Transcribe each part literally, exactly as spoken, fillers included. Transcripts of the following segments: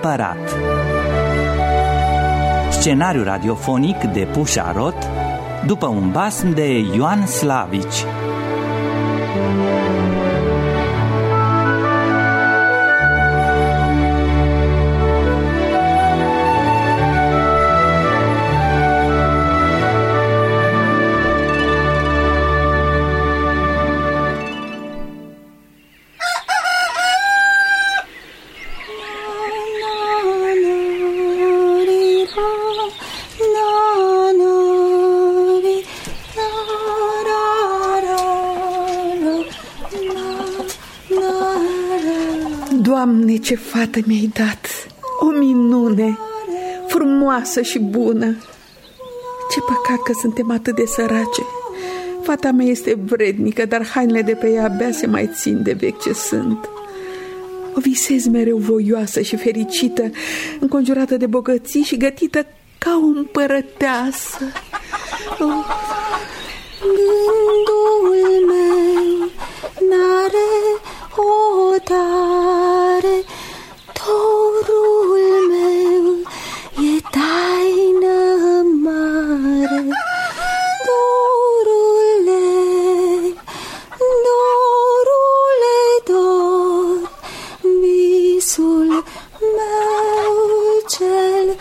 împărat. Scenariu radiofonic de Pușa Rot, după un basm de Ioan Slavici. Doamne, ce fată mi-ai dat! O minune, frumoasă și bună! Ce păcat că suntem atât de sărace! Fata mea este vrednică, dar hainele de pe ea abia se mai țin de vechi ce sunt. O visez mereu voioasă și fericită, înconjurată de bogății și gătită ca o împărăteasă. Oh. Gândul meu n-are hotare, dorul meu e taină mare. Dorule, dorule, dor, visul meu cel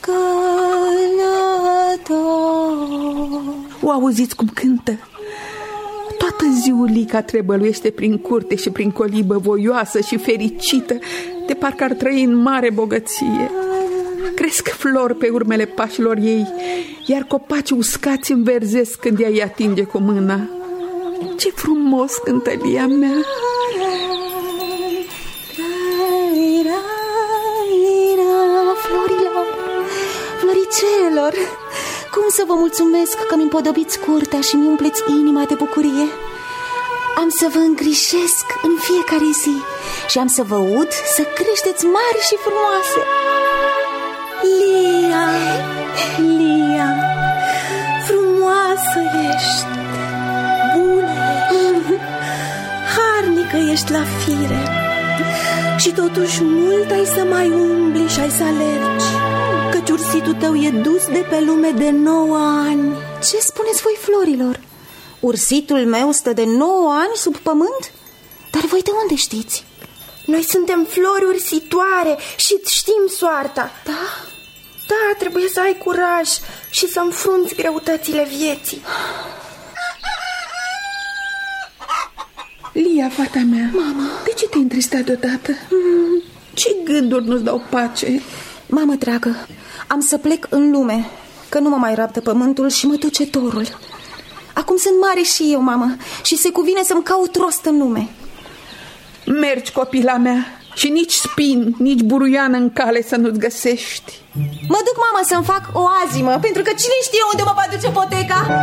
călător. O auziți cum cântă? Toată ziulica trebăluiește prin curte și prin colibă, voioasă și fericită, de parcă ar trăi în mare bogăție. Cresc flori pe urmele pașilor ei, iar copacii uscați înverzesc când ea îi atinge cu mâna. Ce frumos cântă Lia mea! Florilor, floricelor, cum să vă mulțumesc că mi împodobiți curtea și mi umpleți inima de bucurie. Am să vă îngrijesc în fiecare zi și am să vă ud să creșteți mari și frumoase. Lia, Lia, frumoasă ești, bună ești, harnică ești la fire, și totuși mult ai să mai umbli și ai să alergi, căci ursitul tău e dus de pe lume de nouă ani. Ce spuneți voi, florilor? Ursitul meu stă de nouă ani sub pământ? Dar voi de unde știți? Noi suntem flori ursitoare și știm soarta. Da? Da, trebuie să ai curaj și să înfrunți greutățile vieții. Lia, fata mea, mama, de ce te-ai întristat deodată? Mm, ce gânduri nu-ți dau pace? Mamă dragă, am să plec în lume, că nu mă mai rabdă pământul și mă duce torul. Acum sunt mare și eu, mamă, și se cuvine să-mi caut rost în lume. Mergi, copila mea, și nici spin, nici buruiană în cale să nu-ți găsești. Mă duc, mamă, să-mi fac o azimă, pentru că cine știe unde mă va duce poteca?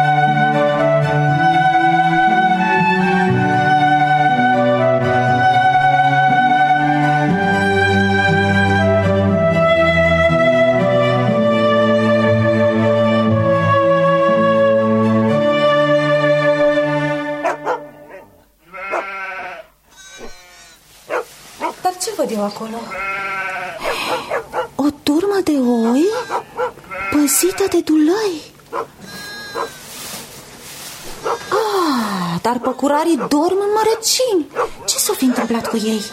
Eu acolo o turmă de oi păzită de dulăi. Ah, dar păcurarii dorm în mărăcini. Ce s-o fi întâmplat cu ei?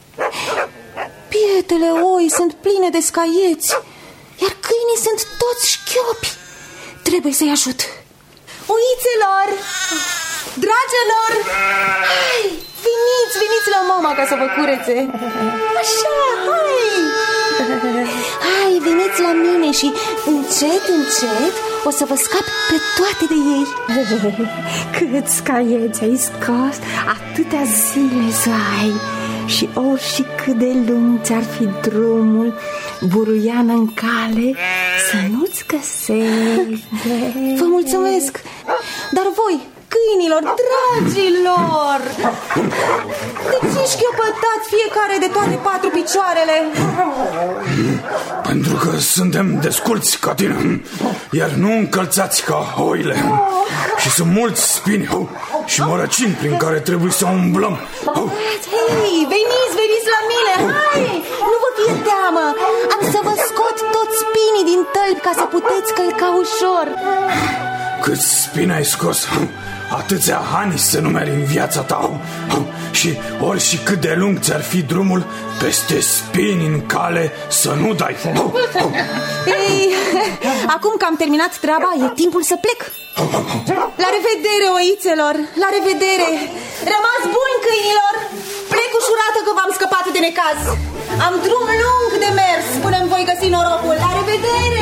Pietele oi sunt pline de scaieți, iar câinii sunt toți șchiopi. Trebuie să-i ajut. Oițelor, dragilor, hai, veniți, veniți la mama ca să vă curețe. Așa, hai. Hai, veniți la mine și încet, încet o să vă scap pe toate de ei. Câți caieți ai scos, atâtea zile să ai. Și ori și cât de lung ți-ar fi drumul, buruiană în cale, să nu-ți găsești. Vă mulțumesc. Dar voi, câinilor, dragilor, de ce șchiopătați fiecare de toate patru picioarele? Pentru că suntem desculți ca tine, iar nu încălțați ca oile. Și sunt mulți spini și mărăcini prin care trebuie să umblăm. Hei, veniți, veniți la mine, hai! Nu vă fie teamă, am să vă scot toți spinii din tălpi ca să puteți călca ușor. Câți spini ai scos? Atâția ani să numeri în viața ta. Și ori și cât de lung ți-ar fi drumul, peste spini în cale să nu dai. Ei, acum că am terminat treaba, e timpul să plec. La revedere, oițelor, la revedere. Rămas buni, câinilor. Plec ușurată că v-am scăpat de necaz. Am drum lung de mers până-mi voi găsi norocul. La revedere.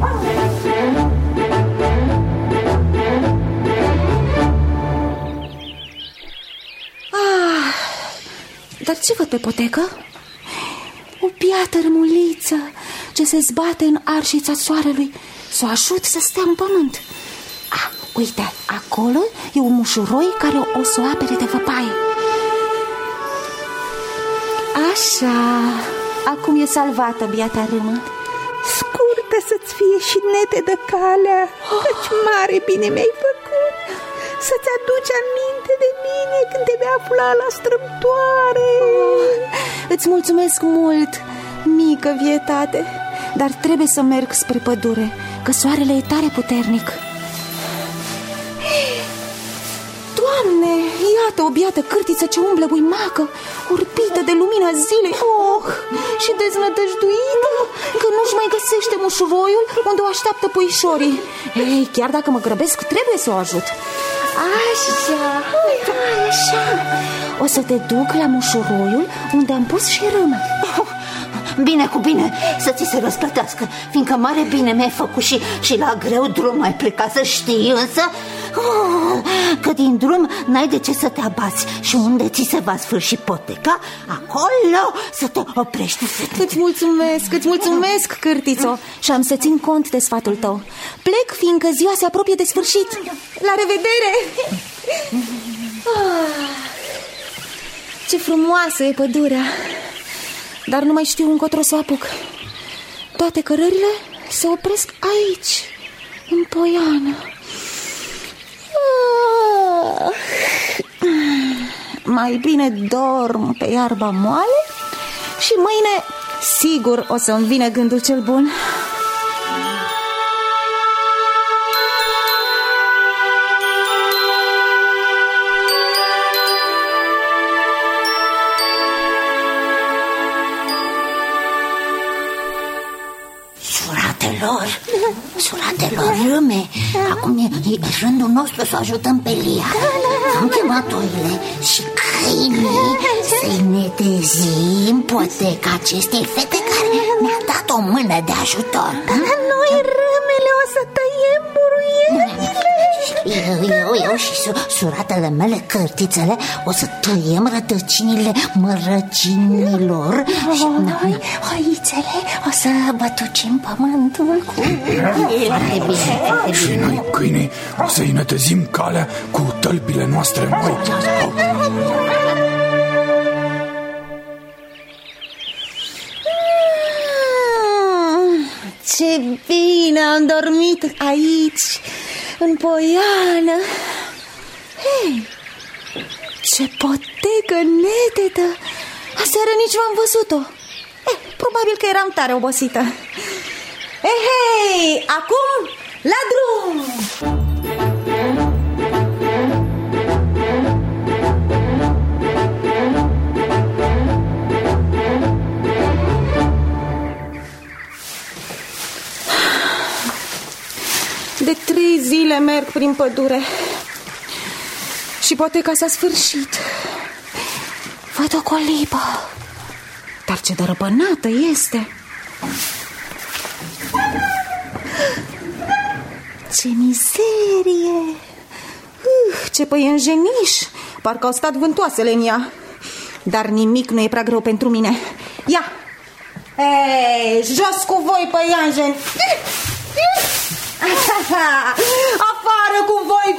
Ah, dar ce văd pe potecă? O biată rămuliță ce se zbate în arșița soarelui, să o ajut să stea în pământ. Ah, uite, acolo e un mușuroi care o să o apere de văpaie. Așa, acum e salvată biata râmă. Scurtă să-ți fie și netedă calea, căci mare bine mi-ai făcut. Să-ți aduci aminte de mine când te vei afla la strâmtoare. Oh, îți mulțumesc mult, mică vietate, dar trebuie să merg spre pădure, că soarele e tare puternic. Doamne, iată o biată cârtiță ce umblă buimacă, urpită de lumina zilei. Oh, și deznădăjduită că nu-și mai găsește mușuroiul unde o așteaptă puișorii. Ei, chiar dacă mă grăbesc, trebuie să o ajut. Așa, așa. O să te duc la mușuroiul unde am pus și râmă. Oh, bine cu bine, să ți se răsplătească, fiindcă mare bine mi-ai făcut și, și la greu drum ai plecat, să știi, însă oh, că din drum n-ai de ce să te abați. Și unde ți se va sfârși poteca, acolo să te oprești. Îți mulțumesc, îți mulțumesc, cârtițo, și am să țin cont de sfatul tău. Plec, fiindcă ziua se apropie de sfârșit. La revedere! Ah, ce frumoasă e pădurea, dar nu mai știu încotro să o apuc. Toate cărările se opresc aici, în poiană. Ah, mai bine dorm pe iarba moale și mâine sigur o să-mi vină gândul cel bun. Suratelor, suratelor, râme, acum e, e rândul nostru să ajutăm pe Lia. Am chemat oile și câinii să-i netezim poteca acestei fete care ne-a dat o mână de ajutor. Dar noi, râmele, o să tăiem buruienile. Eu, eu, eu și su, suratele mele, cărtițele, o să tăiem rădăcinile mărăcinilor. Oh, și noi, oițele, o să bătucim pământul cu... Foarte bine, foarte și bine. noi, câinii, o să-i netezim calea cu tălpile noastre moi. Ce bine am dormit aici, în poiană. Hei, ce potecă netedă! Aseară nici v-am văzut-o. Eh, probabil că eram tare obosită. Eh, hei, acum la drum! De trei zile merg prin pădure și poteca s-a sfârșit. Văd o colibă, dar ce dărăpânată este! Ce mizerie! Uh, ce păianjeniș! Parcă au stat vântoasele în ea. Dar nimic nu e prea greu pentru mine. Ia! Ei, jos cu voi, păianjeni! Afară cu voi,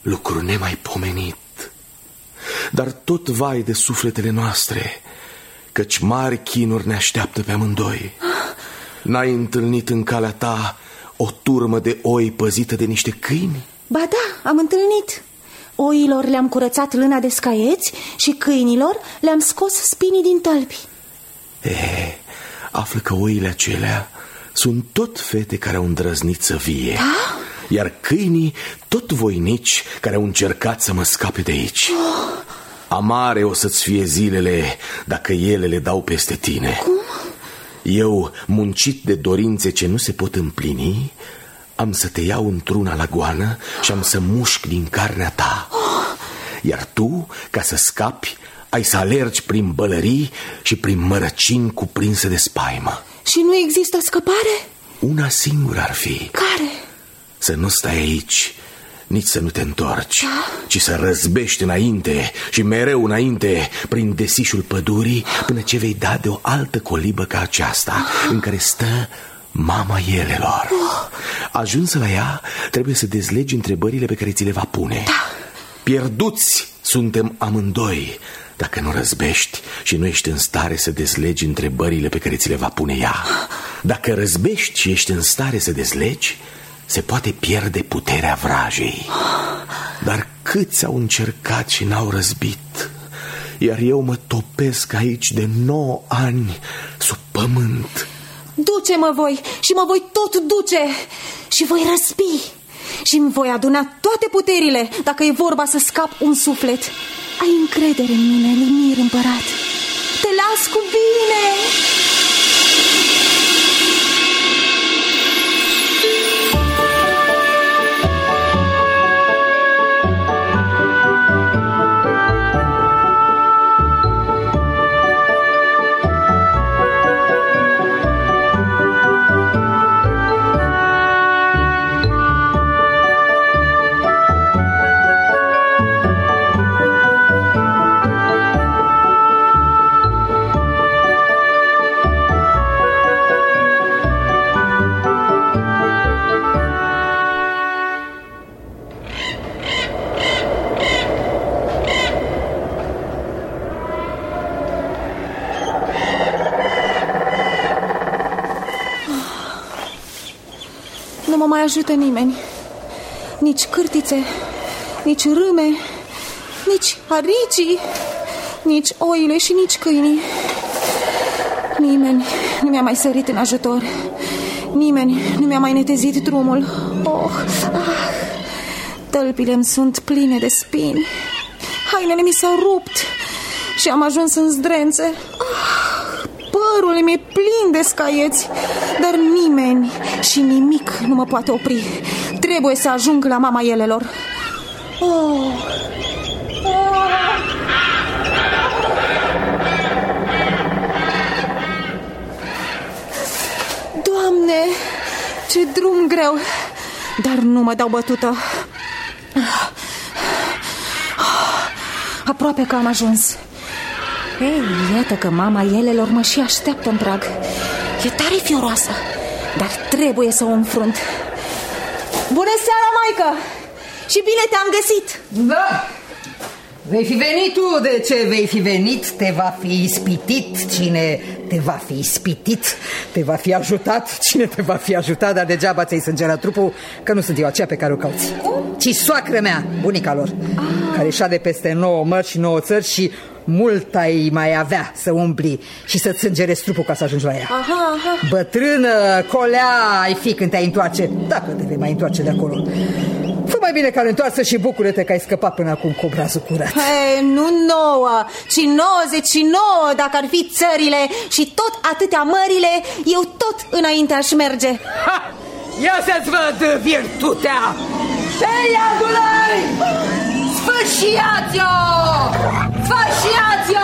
lucru nemaipomenit. Dar tot vai de sufletele noastre, căci mari chinuri ne așteaptă pe amândoi. N-ai întâlnit în calea ta o turmă de oi păzită de niște câini? Ba da, am întâlnit. Oilor le-am curățat lâna de scaieți și câinilor le-am scos spinii din tălpi. E, află că oile acelea sunt tot fete care au îndrăznit să vie. Da? Iar câinii tot voinici care au încercat să mă scape de aici. oh. Amare o să-ți fie zilele dacă ele le dau peste tine. Cum? Eu, muncit de dorințe ce nu se pot împlini, am să te iau într-una la goană și am să mușc din carnea ta. Iar tu, ca să scapi, ai să alergi prin bălării și prin mărăcini cuprinse de spaimă. Și nu există scăpare? Una singură ar fi. Care? Să nu stai aici, nici să nu te întorci, da? ci să răzbești înainte și mereu înainte prin desișul pădurii, până ce vei da de o altă colibă ca aceasta, ah. în care stă mama elelor. oh. Ajuns la ea, trebuie să dezlegi întrebările pe care ți le va pune. Da. Pierduți suntem amândoi dacă nu răzbești și nu ești în stare să dezlegi întrebările pe care ți le va pune ea. Dacă răzbești și ești în stare să dezlegi, se poate pierde puterea vrajei. Dar câți au încercat și n-au răzbit, iar eu mă topesc aici de nouă ani sub pământ. Duce-mă voi și mă voi tot duce și voi răspi și îmi voi aduna toate puterile dacă e vorba să scap un suflet. Ai încredere în mine, Lumir împărat. Te las cu bine! Nu mă mai ajută nimeni. Nici cârtițe, nici râme, nici aricii, nici oile și nici câinii. Nimeni nu mi-a mai sărit în ajutor. Nimeni nu mi-a mai netezit drumul. Oh, ah, tălpile-mi sunt pline de spini. Hainele mi s-au rupt și am ajuns în zdrențe. Ah, părul mi-e plin de scaieți, dar nimeni și nimic nu mă poate opri. Trebuie să ajung la mama elelor. Oh. Oh. Doamne, ce drum greu, dar nu mă dau bătută. Aproape că am ajuns. Ei, iată că mama elelor mă și așteaptă în prag. E tare fioroasă, dar trebuie să o înfrunt. Bună seara, maică! Și bine te-am găsit! Da! Vei fi venit tu, de ce vei fi venit? Te va fi ispitit cine te va fi ispitit. Te va fi ajutat cine te va fi ajutat. Dar degeaba ți-ai sângerat trupul, că nu sunt eu aceea pe care o cauți, ci soacră mea, bunica lor, ah. care șade peste nouă mări și nouă țări și mult ai mai avea să umbli și să-ți sângerezi trupul ca să ajungi la ea. Aha, aha. Bătrână, colea ai fi când te-ai întoarce, dacă te vei mai întoarce de acolo. Fă mai bine ca întoarsă și bucură-te că ai scăpat până acum cu obrazul curat. He, nu nouă, ci nouăzeci și nouă dacă ar fi țările și tot atâtea mările, eu tot înainte aș merge. Ha! Ia să-ți văd virtutea! Hei, iadului! Sfârșiați-o! Sfârșiați-o!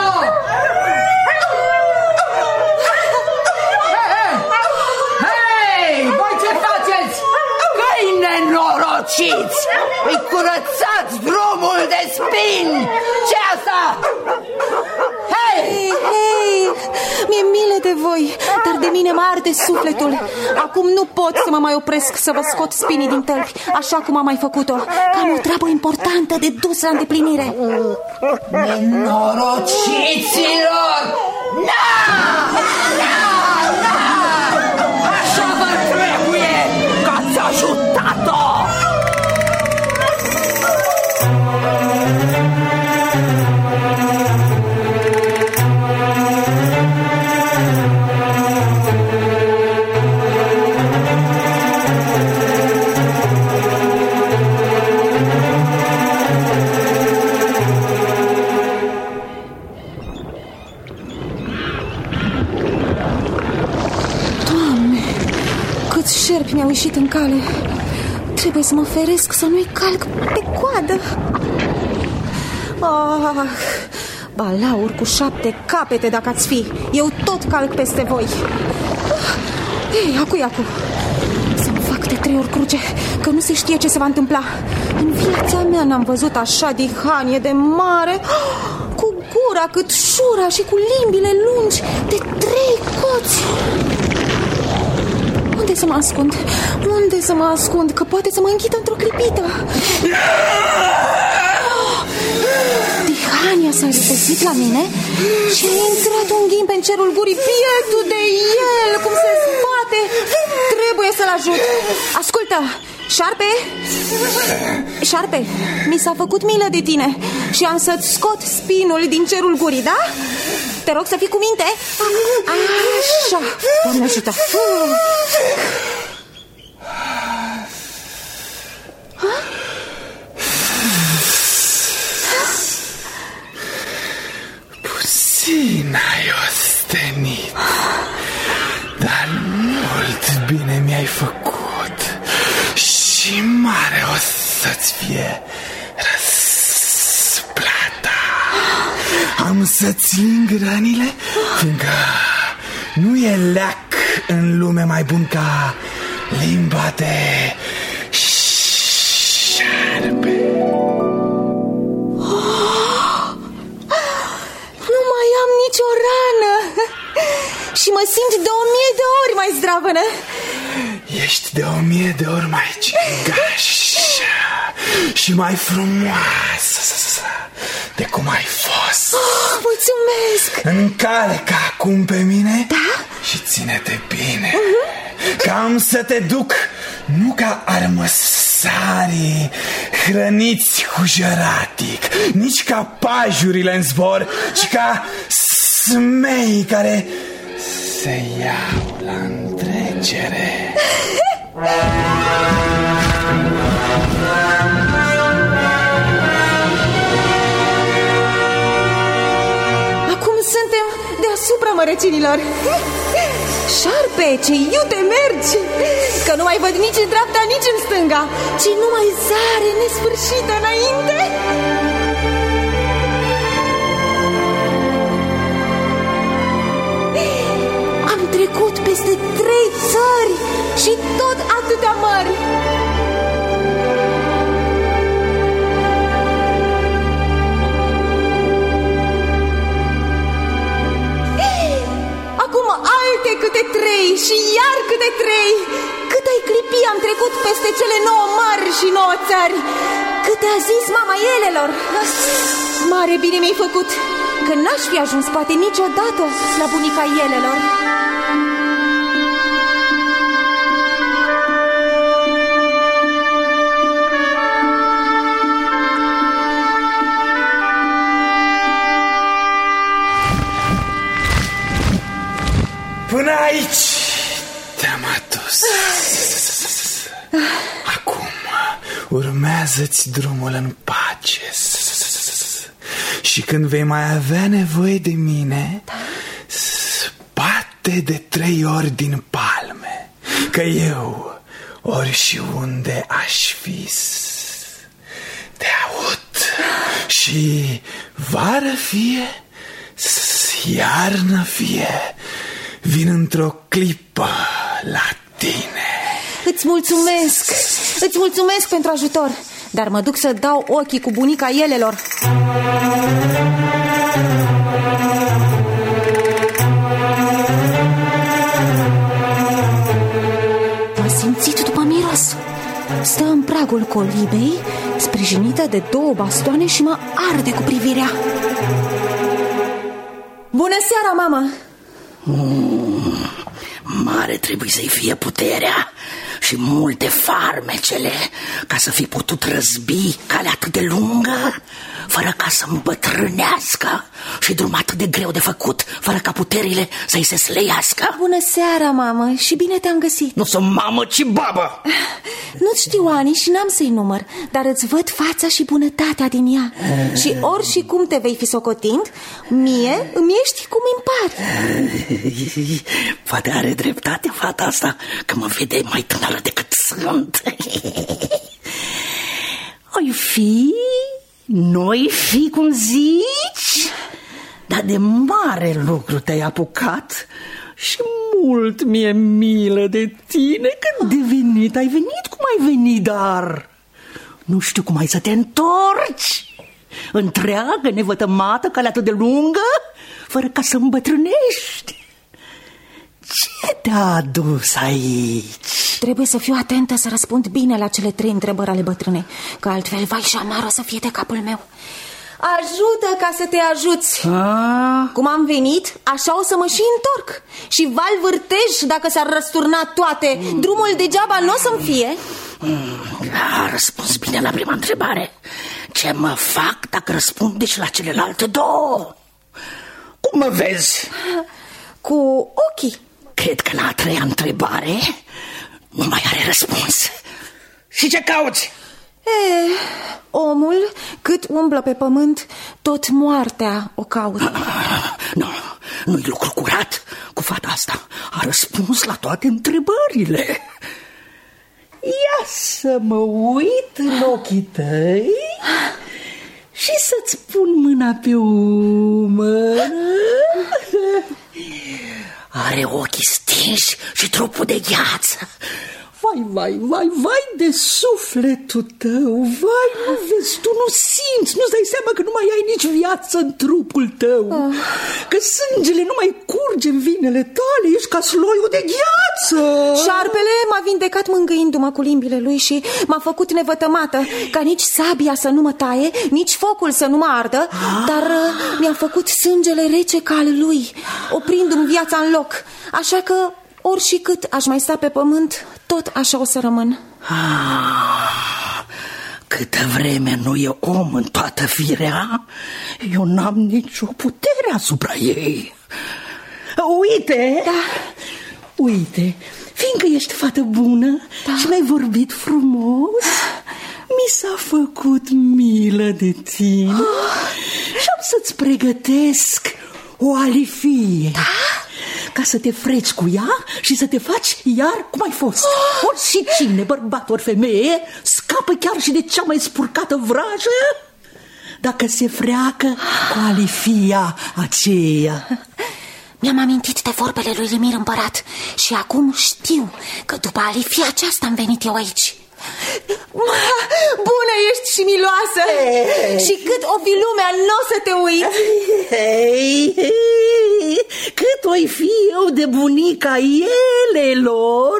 Hei, voi ce faceți? Câini nenorociți! Îi curățați drumul de spini! Ce asta? Hei! Hei, hei! mi-e milă de voi, dar de mine mă arde sufletul. Acum nu pot să mă mai opresc să vă scot spinii din tălpi, așa cum am mai făcut-o, că am o treabă importantă de dus la îndeplinire. Nenorociților! Na! Na! Na! Așa vă trebuie că ați ajutat-o! Șerpi mi-au ieșit în cale. Trebuie să mă feresc să nu-i calc pe coadă. Ah, balaur cu șapte capete dacă ați fi. Eu tot calc peste voi. Ei, acu, acu. Să-mi fac de trei ori cruce, că nu se știe ce se va întâmpla. În viața mea n-am văzut așa dihanie de mare, cu gura cât șura și cu limbile lungi de trei coți. Unde să mă ascund? Unde să mă ascund? Că poate să mă închită într-o clipită. Dihania s-a repezit la mine și a intrat un ghimpe în cerul gurii. Pietul de el, cum se zbate. Trebuie să-l ajut. Ascultă, Șarpe, Șarpe, mi s-a făcut milă de tine și am să-ți scot spinul din cerul gurii, da? Te rog să fii cu minte. Așa, Doamne ajută. Puțin ai ostenit, dar mult bine mi-ai făcut și mare o să-ți fie răsplata. Am să-ți ling rănile, fiindcă nu e leac în lume mai bun ca limba de șarpe. Oh, nu mai am nicio rană și mă simt de o mie de ori mai zdravănă. Ești de o mie de ori mai cingașă și mai frumoasă de cum ai fost. Oh, mulțumesc! În cale ca acum pe mine, da? Și ține-te bine, uh-huh. Că am să te duc nu ca armăsarii hrăniți cu jăratic, nici ca pajurile în zbor, ci ca smei care se iau la întrecere. Acum suntem deasupra mărăcinilor. Șarpe, ce iute mergi! Că nu mai văd nici în dreapta, nici în stânga, ci numai zare nesfârșită înainte. Am trecut peste trei țări și tot atâtea mări. Acum alte câte trei și iar câte trei. Câte-ai clipi am trecut peste cele nouă mari și nouă țări. Câte a zis mama elelor. Mare bine mi-ai făcut, că n-aș fi ajuns poate niciodată la bunica elelor. Până aici te-am adus. Acum urmează-ți drumul în pace. Și când vei mai avea nevoie de mine, spate de trei ori din palme, că eu, ori și unde aș fi, te aud. Și vară fie, iarnă fie, vin într-o clipă la tine. Îți mulțumesc, îți mulțumesc pentru ajutor, dar mă duc să dau ochii cu bunica elelor. pragul colibei, sprijinită de două bastoane, și mă arde cu privirea. Bună seara, mama! Mm, mare trebuie să-i fie puterea și multe farmecele ca să fi putut răzbi calea atât de lungă, fără ca să îmbătrânească, și drum atât de greu de făcut, fără ca puterile să-i se sleiască. Bună seara, mamă, și bine te-am găsit. Nu sunt mamă, ci babă. Nu-ți știu ani și n-am să-i număr, dar îți văd fața și bunătatea din ea. Și ori și cum te vei fi socotind, mie îmi ești cum îmi pare. Poate are dreptate fata asta, că mă vede mai tânără decât sunt. Oi fi, noi fi, cum zici, dar de mare lucru te-ai apucat și mult mi-e milă de tine. Când de venit, ai venit cum ai venit, dar nu știu cum ai să te întorci. Întreagă, nevătămată, calea atât de lungă, fără ca să îmbătrânești. Ce te-a adus aici? Trebuie să fiu atentă să răspund bine la cele trei întrebări ale bătrânei, că altfel, vai și amar, o să fie de capul meu. Ajută ca să te ajuți. A? Cum am venit, așa o să mă și întorc. Și val vârtej dacă s-ar răsturna toate. mm. Drumul degeaba nu o să-mi fie. mm. A răspuns bine la prima întrebare. Ce mă fac dacă răspund și la celelalte două? Cum mă vezi? Cu ochii. Cred că la a treia întrebare nu mai are răspuns. Și ce cauți? E, omul, cât umblă pe pământ, tot moartea o caută. Nu, nu-i lucru curat cu fata asta. A răspuns la toate întrebările. Ia să mă uit în ochii tăi și să-ți pun mâna pe umăr. Are ochii stinși și trupul de gheață. Vai, vai, vai, vai de sufletul tău. Vai, nu vezi, tu nu simți, nu-ți dai seama că nu mai ai nici viață în trupul tău. oh. Că sângele nu mai curge în vinele tale, ești ca sloiul de gheață. Șarpele m-a vindecat mângâindu-mă cu limbile lui și m-a făcut nevătămată, ca nici sabia să nu mă taie, nici focul să nu mă ardă. ah. Dar uh, mi-a făcut sângele rece ca al lui, oprindu-mi viața în loc. Așa că ori și cât aș mai sta pe pământ, tot așa o să rămân. Ah, câtă vreme nu e om în toată firea, eu n-am nicio putere asupra ei. Uite, da. Uite, fiindcă ești fată bună, da, și mi-ai vorbit frumos, mi s-a făcut milă de tine. ah. Și am să-ți pregătesc o alifie, da, ca să te freci cu ea și să te faci iar cum ai fost. oh. Ori și cine, bărbat ori femeie, scapă chiar și de cea mai spurcată vrajă dacă se freacă cu alifia aceea. Mi-am amintit de vorbele lui Limir Împărat și acum știu că după alifia aceasta am venit eu aici. Bună ești și miloasă. hey. Și cât o fi lumea, n-o să te uiți. hey, hey. Cât oi fi eu de bunica elelor.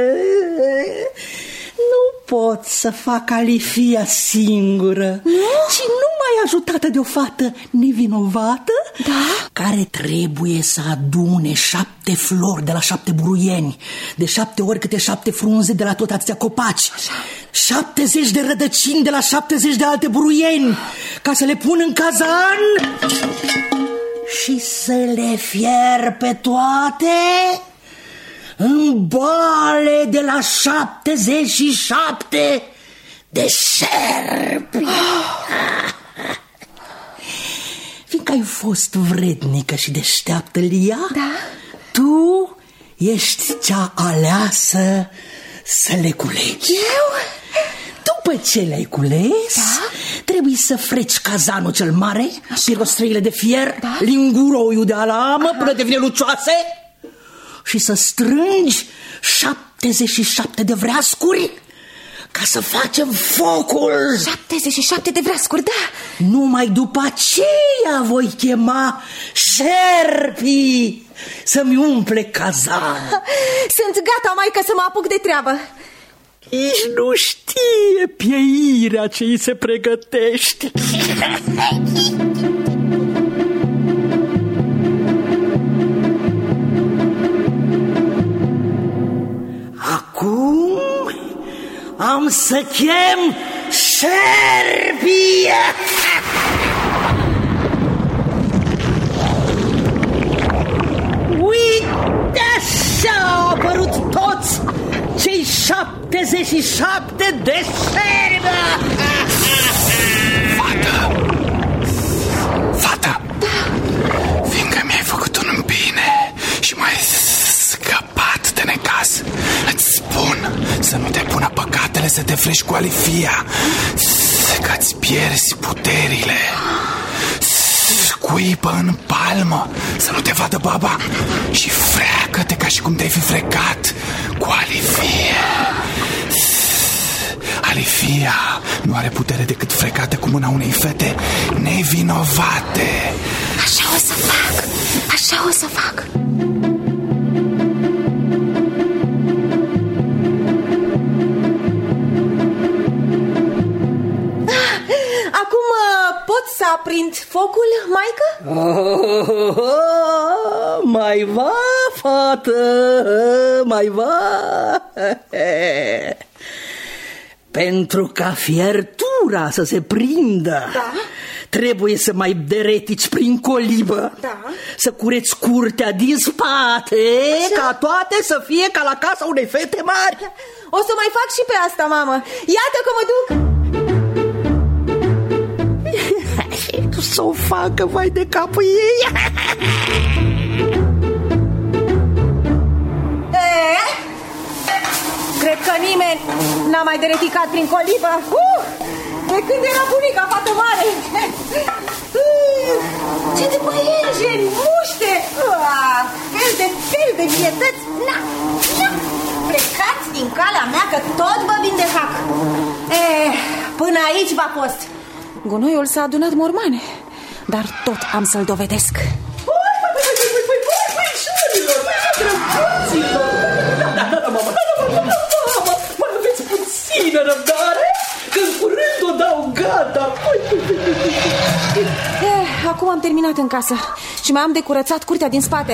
Nu pot să fac alifia singură, nu? Și numai ajutată de o fată nevinovată, da, care trebuie să adune șapte flori de la șapte buruieni, de șapte ori câte șapte frunze de la tot atâția copaci, așa, șaptezeci de rădăcini de la șaptezeci de alte buruieni, ca să le pun în cazan și să le fier pe toate în boale de la șaptezeci și șapte de șerpi. Fiindcă ai fost vrednică și deșteaptă, Lia, da, tu ești cea aleasă să le culegi. Eu? După ce le-ai cules, da, trebuie să freci cazanul cel mare, pirostrăile de fier, da, linguroiul de alamă, aha, până devine lucioase, și să strângi șaptezeci și șapte de vreascuri ca să facem focul. șaptezeci și șapte de vreascuri, da. Numai după aceea voi chema șerpii să-mi umple cazan. Sunt gata, maică, să mă apuc de treabă. Nici nu știe pieirea ce îi se pregătește. Acum am să chem șerpia. Uite așa au apărut toți cei șaptezeci și șapte de șerpi. Fată, fată, fiindcă mi-ai făcut un bine și m-ai scăpat de necaz, îți spun să nu te pună păcatele să te frești cu Alifia, că-ți pierzi puterile. Scuipă în palmă să nu te vadă baba și freacă-te ca și cum te-ai fi frecat cu Alifia. Alifia nu are putere decât frecată cu mâna unei fete nevinovate. Așa o să fac, așa o să fac. Acum pot să aprind focul, maică? Oh, oh, oh, mai va, fată, mai va. Pentru ca fiertura să se prindă, da, trebuie să mai deretici prin colibă, da, să cureți curtea din spate, așa, ca toate să fie ca la casa unei fete mari. O să mai fac și pe asta, mamă. Iată că mă duc. Să o facă, vai de capul ei. E? Cred că nimeni n-a mai dereticat prin colibă uh, de când era bunica, fată mare. Ce de păienjeni, muște, uh, fel de fel de vietăți. Na, na, plecați din calea mea că tot vă vin de hac. E, până aici v-a fost. Gunoiul s-a adunat mormane, dar tot am să-l dovedesc. Mai aveți puțină răbdare, că în curând o dau gata. Eh, acum am terminat în casă și mai am de curățat curtea din spate.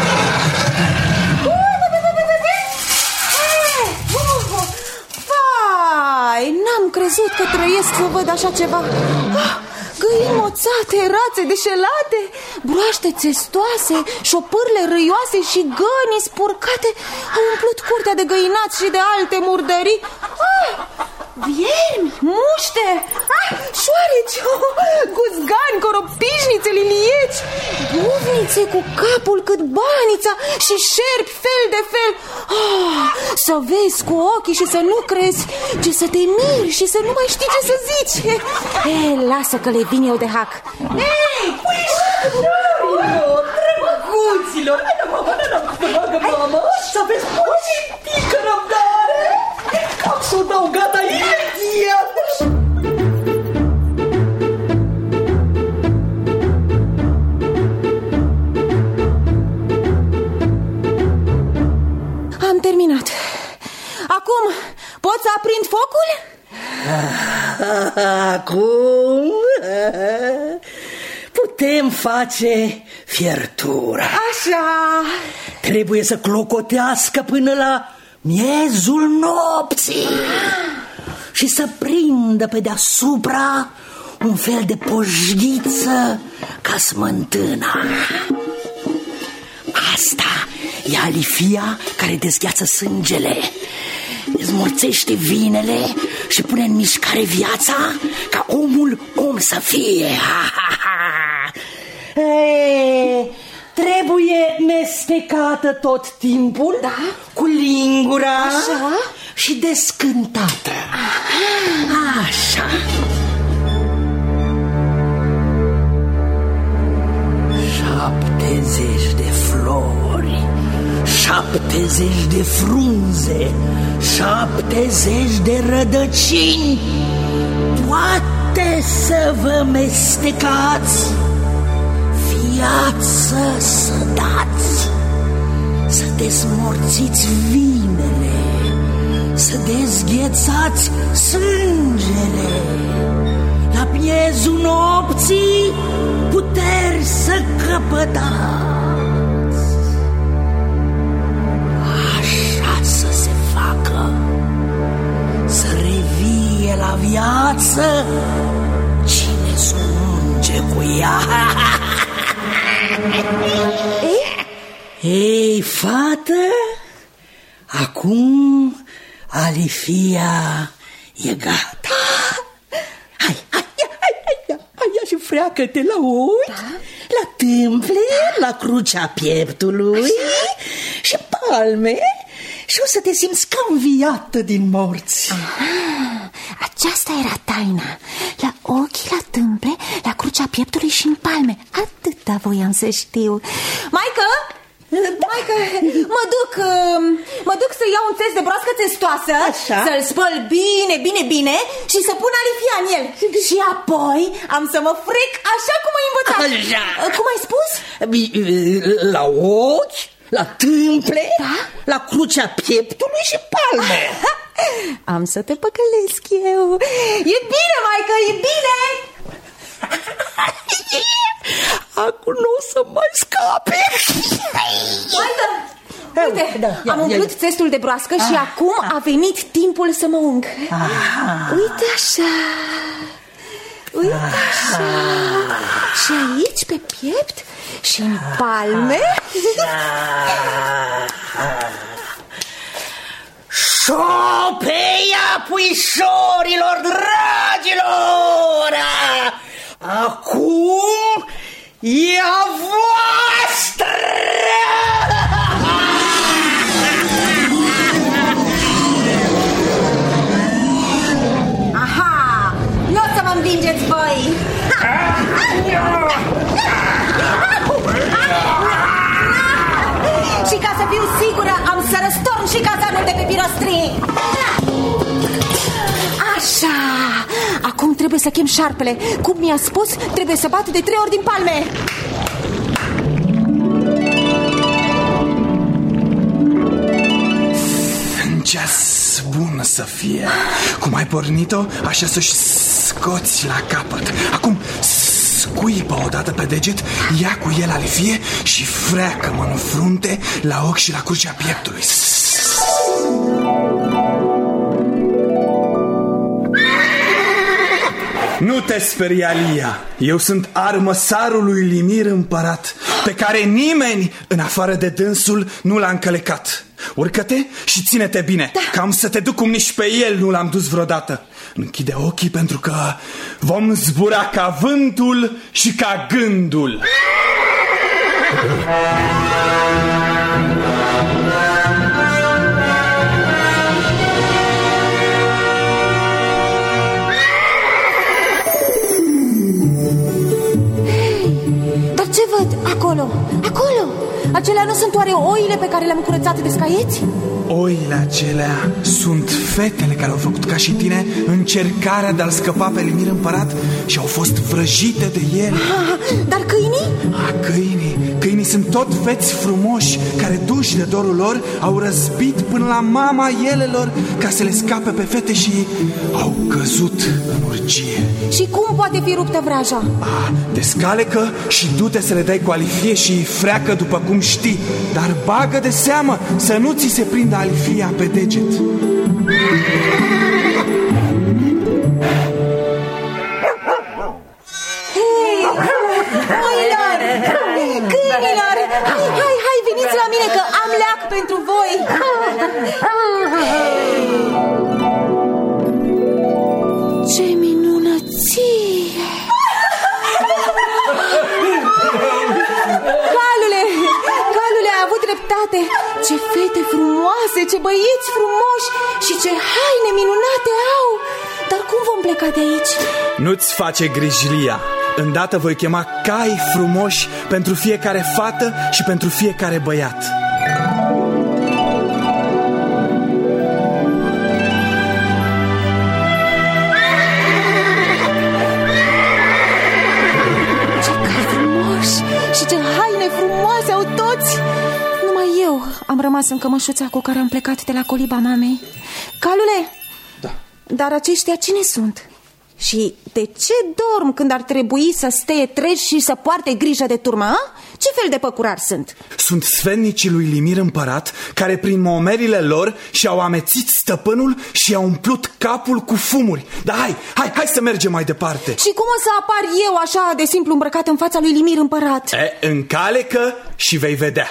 Vai, n-am crezut că trăiesc să văd așa ceva. Ah, găini moțate, rațe deșelate, broaște țestoase, șopârle râioase și găini spurcate au umplut curtea de găinați și de alte murdării. Ah, viermi, muște, ah, șoareci, oh, guzgani, coropișnițe, lilieci, buvnițe cu capul cât banița și șerpi fel de fel. Oh, să vezi cu ochii și să nu crezi, ce să te miri și să nu mai știi ce să zici. E, lasă că le vin eu de hac. Ei, puișorilor, drăguților, hai, mama, hai, mama, să aveți puțin pică răbdare, ca să o dau gata imediat. Am terminat. Acum pot să aprind focul? Acum putem face fiertura. Așa. Trebuie să clocotească până la miezul nopții și să prindă pe deasupra un fel de poșghiță ca smântâna. Asta e Alifia care dezgheață sângele, dezmorțește vinele și pune în mișcare viața ca omul om să fie. Ei, trebuie mestecată tot timpul, da, cu lingura. Așa. Și descântată. Așa. Șaptezeci de flori, șaptezeci de frunze, șaptezeci de rădăcini, toate să vă mestecați, viață să dați, să dezmorțiți vinele, să dezghețați sângele. La miezul nopții puteri să căpătați. Așa să se facă, să revie la viață cine s-o unge cu ea. Ei, fată, acum Alifia e gata. Hai, hai, hai, hai, hai, hai și freacă-te la ochi, da? La tâmple, la crucea pieptului. Așa? Și palme. Și o să te simți ca înviată din morți. Aha, aceasta era taina. La ochi, la tâmple, la crucea pieptului și în palme. Atâta voiam să știu. Maică, maică, mă duc, mă duc să iau un test de broască testoasă, să-l spăl bine, bine, bine și să pun Alifia în el. Și apoi am să mă frec așa cum ai învățat. Așa. Cum ai spus? La ochi, la tâmple, da? La crucea pieptului și palme. Am să te păcălesc eu. E bine, maică, e bine. Acum nu o să mai scape. Maică, uite, da, am umplut testul de broască și ah, acum ah. a venit timpul să mă ung. ah. Uite așa. Uite așa. Și aici pe piept și în palme. Șopeia puișorilor, dragilor! Acum e a voastră! Aha! Nu o să mă învingeți voi! Și ca să fiu sigură, am să răstorn și cazanul de pe pirostrii. Așa. Acum trebuie să chem șarpele. Cum mi-a spus, trebuie să bat de trei ori din palme. În ceas bun să fie. Cum ai pornit-o, așa să-și scoți la capăt. Acum scuipă odată pe deget, ia cu el Alifie și freacă-mă în frunte, la ochi și la crucea pieptului. Nu te speria, Lia. Eu sunt armăsarul lui Limir Împărat, pe care nimeni, în afară de dânsul, nu l-a încălecat. Urcă-te și ține-te bine, da. Că am să te duc cum nici pe el nu l-am dus vreodată. Închide ochii pentru că vom zbura ca vântul și ca gândul. Dar ce văd acolo? Acolo! Acelea nu sunt oare oile pe care le-am curățat de scaieți? Oile acelea sunt fetele care au făcut ca și tine încercarea de a-l scăpa pe Limir Împărat și au fost vrăjite de el. Ah, dar câinii? Ah, câinii, câinii sunt tot feți frumoși care, duși de dorul lor, au răzbit până la mama elelor ca să le scape pe fete și au căzut în urgie. Și cum poate fi ruptă vraja? Ah, descalecă și du-te să le dai cu Alifie și freacă după cum știi, dar bagă de seamă să nu ți se prindă Alifia pe deget. Hei, câinilor, câinilor, hai, hai, hai, veniți la mine că am leac pentru voi. Ce minunăție! Calule, calule, a avut dreptate. Ce fete frumoase, ce băieți frumoși și ce haine minunate au. Dar cum vom pleca de aici? Nu-ți face griji, Lia. Îndată voi chema cai frumoși pentru fiecare fată și pentru fiecare băiat. Ce cai frumoși și ce haine frumoase au toți. Numai eu am rămas în cămășuța cu care am plecat de la coliba mamei. Calule? Da. Dar aceștia cine sunt? Și de ce dorm când ar trebui să stea treji și să poarte grijă de turma, a? Ce fel de păcurari sunt? Sunt sfernicii lui Limir Împărat, care prin momerile lor și-au amețit stăpânul și i-au umplut capul cu fumuri. Dar hai, hai, hai să mergem mai departe. Și cum o să apar eu așa de simplu îmbrăcat în fața lui Limir Împărat? E, încalecă și vei vedea.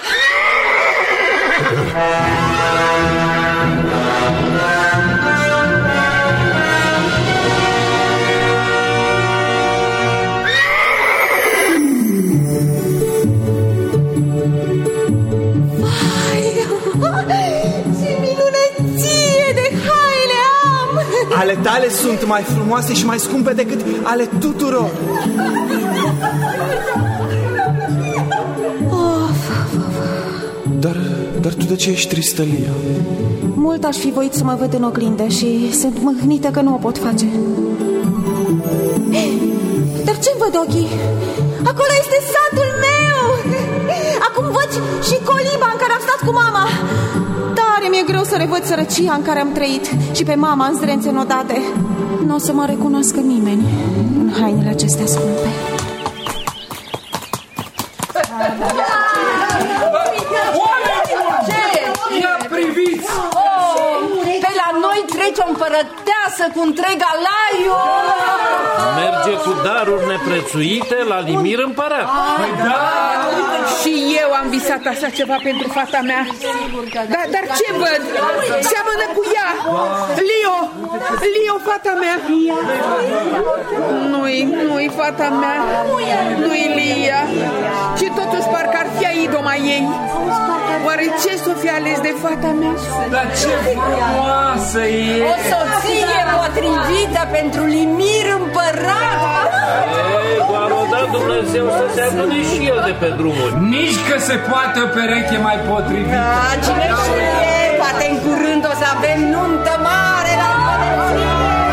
Ale tale sunt mai frumoase și mai scumpe decât ale tuturor. Dar, dar tu de ce ești tristă, Lia? Mult aș fi voit să mă văd în oglindă și sunt mâhnită că nu o pot face. Dar ce-mi văd ochii? Acolo este satul meu! Acum văd și coliba în care am stat cu mama. Tare mi-e greu să revăd sărăcia în care am trăit și pe mama în zdrențe nodate. Nu o să mă recunoască nimeni în hainele acestea scumpe. Ia priviți! Pe la noi trece o împărăteasă cu întreg alaiu. Merge cu daruri neprețuite la Limir Împărat. Păi da! Și eu am visat așa ceva pentru fata mea. Dar, dar ce văd? Seamănă cu ea. Lio! Lio, fata mea. Nu-i, nu-i fata mea. Nu-i Lia. Și totuși parcă ar fi idoma ei. Oare ce s-o fi ales de fata mea? Dar ce frumoasă e! O soție potrivită pentru Limir Împărat. Ei, doar o dat Dumnezeu să se adune și el de pe drumuri. Nici că se poate o pereche mai potrivită. Da, cine știe, poate în curând o să avem nuntă mare la împărăție.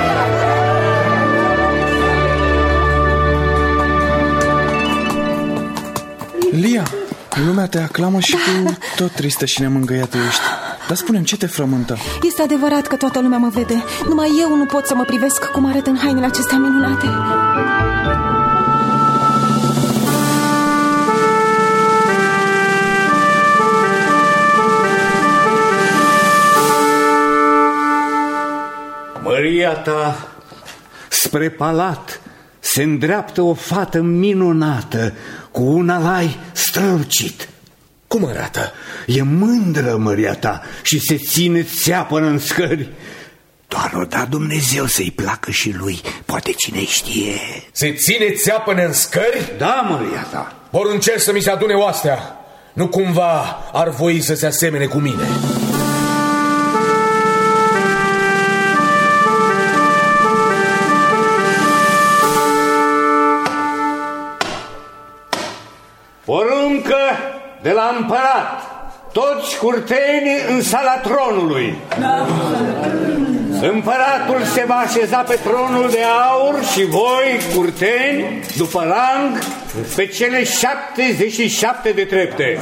Lia, lumea te aclamă și da, tu tot tristă și nemângâiată ești. Dar spune-mi, ce te frământă? Este adevărat că toată lumea mă vede. Numai eu nu pot să mă privesc cum arăt în hainele acestea minunate. Măria ta, spre palat se îndreaptă o fată minunată cu un alai strălucit. Cum arată? E mândră, măria ta, și se ține țeapănă în scări. Doar o da Dumnezeu să-i placă și lui, poate cine știe. Se ține țeapănă în scări? Da, măria ta. Poruncesc să mi se adune oastea. Nu cumva ar voi să se asemene cu mine. Poruncă de la împărat, toți curtenii în sala tronului. Împăratul se va așeza pe tronul de aur și voi, curteni, după rang, pe cele șaptezeci și șapte de trepte.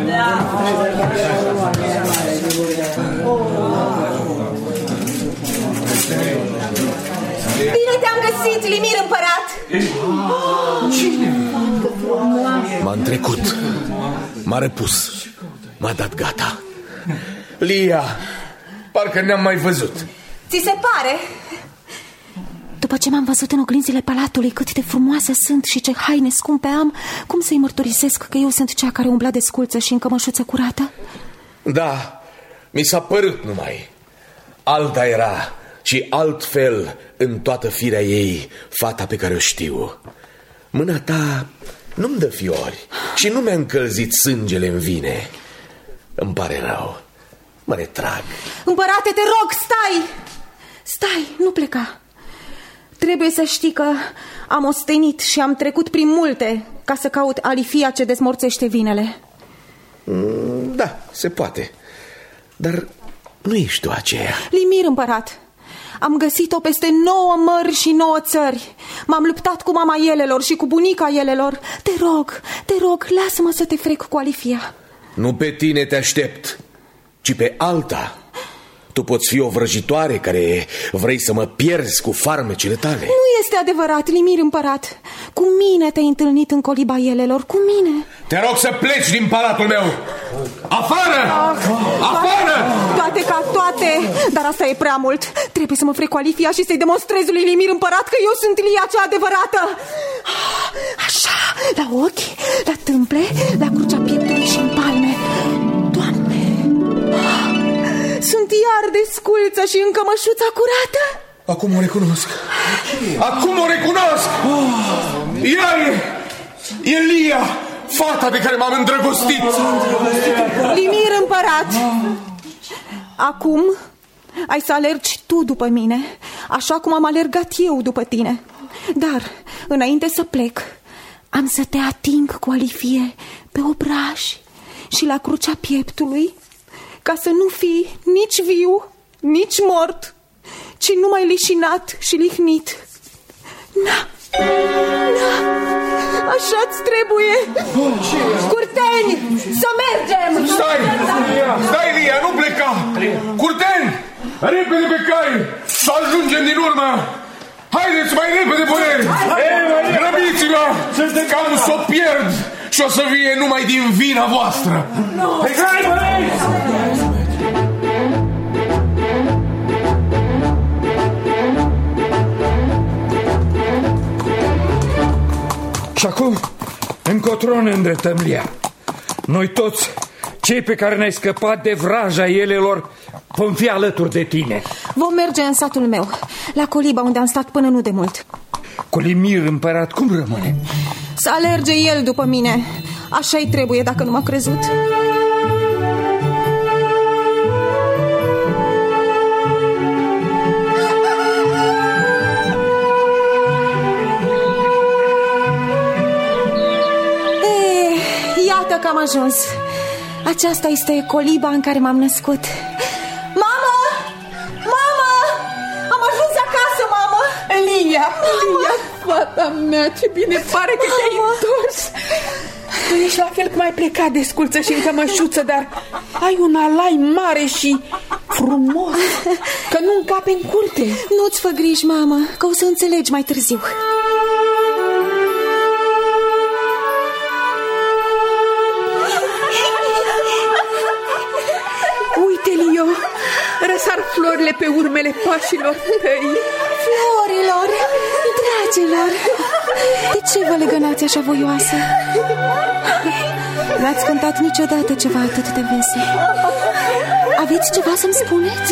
Bine te-am găsit, Limir Împărat! Cine? M-a întrecut, m-a repus, m-a dat gata. Lia, parcă ne-am mai văzut. Ți se pare? După ce m-am văzut în oglinzile palatului cât de frumoase sunt și ce haine scumpe am, cum să-i mărturisesc că eu sunt cea care umbla de sculță și în cămășuță curată? Da, mi s-a părut numai. Alta era și altfel în toată firea ei fata pe care o știu. Mâna ta nu-mi dă fiori și nu mi-a încălzit sângele în vine. Îmi pare rău, mă retrag. Împărate, te rog, stai! Stai, nu pleca. Trebuie să știi că am ostenit și am trecut prin multe ca să caut alifia ce dezmorțește vinele. Da, se poate. Dar nu ești tu aceea. Limir Împărat, am găsit-o peste nouă mări și nouă țări. M-am luptat cu mama elelor și cu bunica elelor. Te rog, te rog, lasă-mă să te frec cu alifia. Nu pe tine te aștept, ci pe alta. Tu poți fi o vrăjitoare care vrei să mă pierzi cu farmecile tale. Nu este adevărat, Limir împărat. Cu mine te-ai întâlnit în coliba elelor, cu mine. Te rog să pleci din palatul meu. Afară! Ah, Afară! Toate ca toate, dar asta e prea mult. Trebuie să mă frec cu Alifia și să-i demonstrez lui Limir împărat că eu sunt Lia cea adevărată. Așa, la ochi, la tâmple, la crucea pieptului și în palme. Doamne, sunt iar de sculță și în cămășuța curată. Acum o recunosc. Acum o recunosc. Ea e, e Lia, fata de care m-am îndrăgostit. Limir împărat, acum ai să alergi tu după mine, așa cum am alergat eu după tine. Dar, înainte să plec, am să te ating cu Alifie pe obraj și la crucea pieptului, ca să nu fii nici viu, nici mort, ci numai lișinat și lihnit. Na, na, așa-ți trebuie. Curteni, să mergem. Stai, stai, Lia, nu pleca. Curteni, repede pe cai, să ajungem din urmă. Haideți mai repede, boieri! Grăbiți-vă! Că am să o pierd și o să fie numai din vina voastră! Pe cai, băieți! Și acum, încotro ne îndreptăm, Lia. Noi toți, cei pe care ne-ai scăpat de vraja elelor, vom fi alături de tine. Vom merge în satul meu, la coliba unde am stat până nu de mult. Cu Limir împărat cum rămâne? Să alerge el după mine. Așa-i trebuie, dacă nu m-a crezut. E, iată că am ajuns. Aceasta este coliba în care m-am născut. Mamă! Mamă! Am ajuns acasă, mamă! Lia, Lia, fata mea, ce bine pare că te-ai întors. Tu ești la fel cum ai plecat de sculță și în cămășuță, dar ai un alai mare și frumos, că nu încape în curte. Nu-ți fă griji, mamă, că o să înțelegi mai târziu. Uite, Lio, răsar florile pe urmele pașilor tăi. Florilor, dragilor, de ce vă legănați așa voioasă? N-ați cântat niciodată ceva atât de vesel. Aveți ceva să-mi spuneți?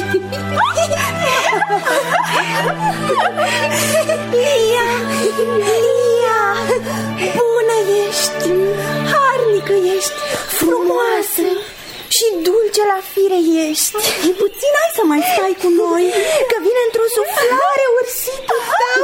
Lia, Lia, bună ești, harnică ești, frumoasă și dulce la fire ești. E puțin, hai să mai stai cu noi, că vine într-o suflare ursitul tău.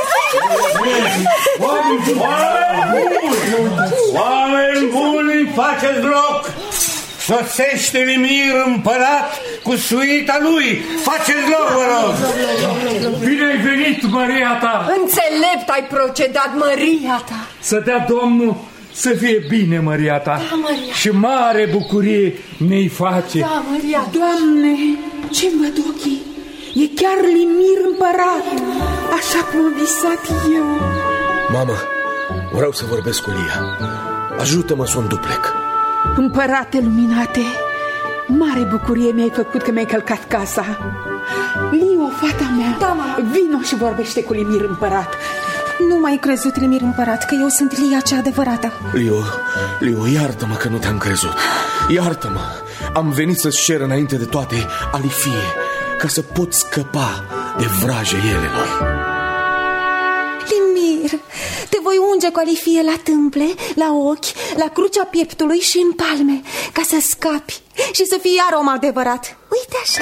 Oameni buni, oameni buni, faceți loc! Sosește Limir împărat cu suita lui. Faceți loc, vă rog! Bine ai venit, măria ta! Înțelept ai procedat, măria ta! Să dea Domnul să fie bine, măria ta. Da, măria. Și mare bucurie ne-i face. Da, măria. Doamne, ce-mi văd ochii? E chiar Limir împărat, așa cum am visat eu. Mamă, vreau să vorbesc cu Lia. Ajută-mă să o înduplec. Împărate luminate, mare bucurie mi-ai făcut că mi-ai călcat casa. Lio, fata mea, da, mama. Vino și vorbește cu Limir împărat. Nu m-ai crezut, Limir împărat, că eu sunt Lia cea adevărată. Lio, Lio, iartă-mă că nu te-am crezut. Iartă-mă, am venit să-ți cer înainte de toate Alifie, ca să pot scăpa de vraje elelor. Limir, te voi unge cu Alifie la tâmple, la ochi, la crucea pieptului și în palme, ca să scapi și să fii iar om adevărat. Uite așa.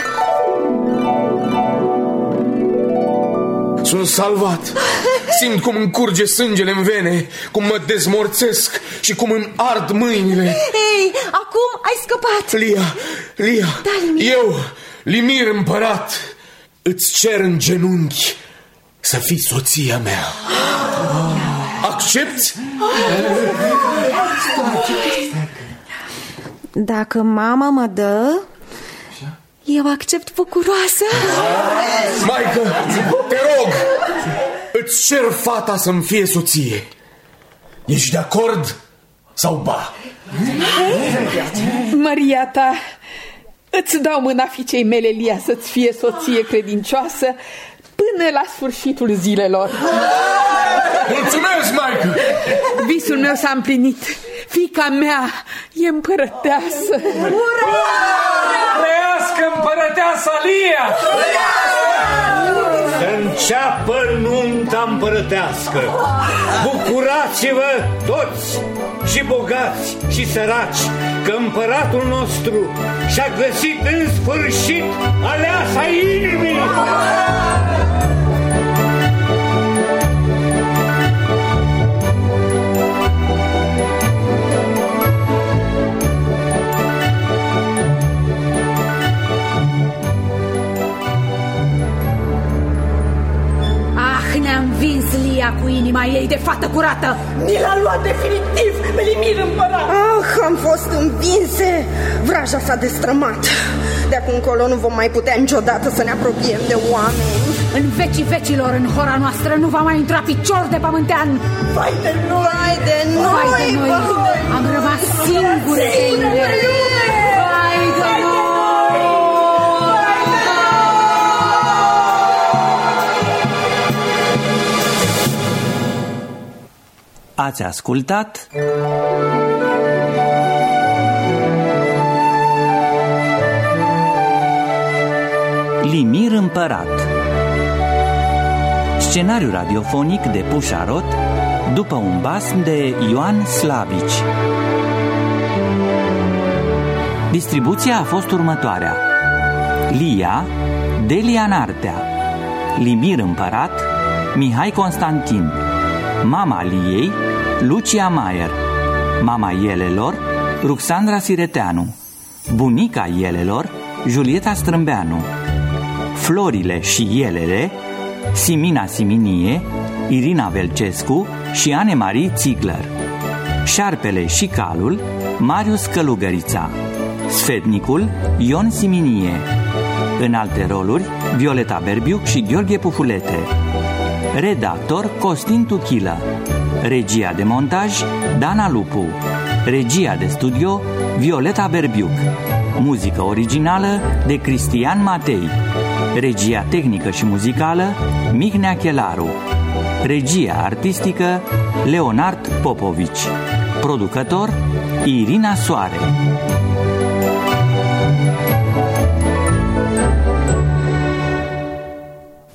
Sunt salvat. Simt cum îmi curge sângele în vene, cum mă dezmorțesc și cum îmi ard mâinile. Ei, acum ai scăpat. Lia, Lia, da, Limir. Eu, Limir împărat, îți cer în genunchi să fii soția mea. Accepți? Dacă mama mă dă, Eu accept bucuroasă. Maică, te rog, îți cer fata să-mi fie soție. Ești de acord sau ba? Maria ta, îți dau mâna fiicei mele, Lia, să-ți fie soție credincioasă până la sfârșitul zilelor. Mulțumesc, maică! Visul meu s-a împlinit. Fiica mea e împărăteasă. Ura! Trăiască împărăteasa Lia! Să înceapă nunta împărătească. Bucurați-vă toți, și bogați și săraci, că împăratul nostru și-a găsit în sfârșit aleasa inimii. Ne-a învins Lia cu inima ei de fată curată. Ni l-a luat definitiv pe Limir împărat. Ah, am fost învinse. Vraja s-a destrămat. De acum încolo nu vom mai putea niciodată să ne apropiem de oameni. În vecii vecilor, în hora noastră, nu va mai intra picior de pământean. Vai de noi! Vai de noi! Vai de noi! Vai. Am rămas singure pe lume. Vai de noi! Ați ascultat Limir împărat, scenariu radiofonic de Pușa Rot, după un basm de Ioan Slavici. Distribuția a fost următoarea: Lia, Delia Nartea; Limir împărat, Mihai Constantin; mama Liei, Lucia Maier; mama Ielelor, Ruxandra Sireteanu; bunica Ielelor, Julieta Strâmbeanu; florile și elele, Simina Siminie, Irina Velcescu și Anne-Marie Ziegler; șarpele și calul, Marius Călugărița; sfetnicul, Ion Siminie; în alte roluri, Violeta Berbiuc și Gheorghe Pufulete; redactor, Costin Tuchilă; regia de montaj, Dana Lupu; regia de studio, Violeta Berbiuc; muzică originală de Cristian Matei; regia tehnică și muzicală, Mihnea Chelaru; regia artistică, Leonard Popovici; producător, Irina Soare.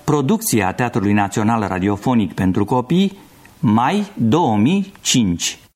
Producția Teatrului Național Radiofonic pentru Copii, mai două mii cinci.